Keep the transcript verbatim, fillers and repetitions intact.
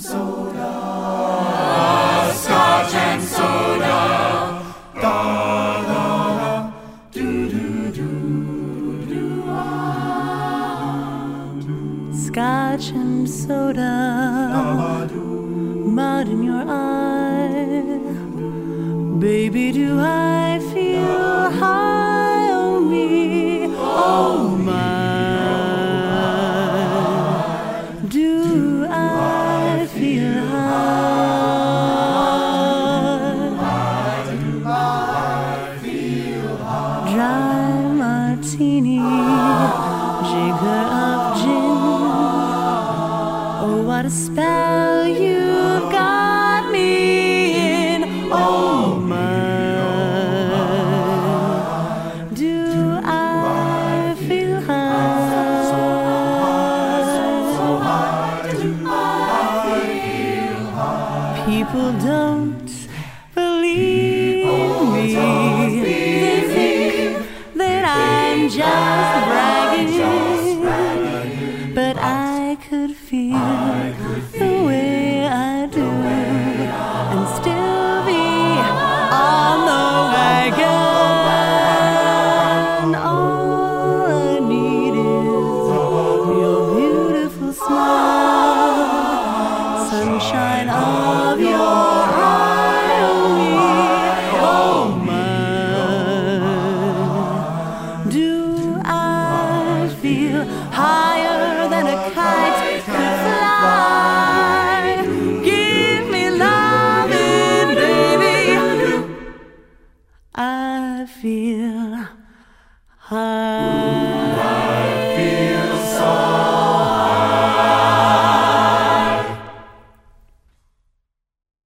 soda, Scotch and soda. Da da da, do do do do. Scotch and soda, mud in your eye. Baby, do I feel high? Oh me, oh my. Do I feel high? Do I feel high? Dry martini, jigger of gin. Oh, what a spell you've got me in. Oh my, do I feel high? People don't believe me. They think that I'm just bragging, but I could feel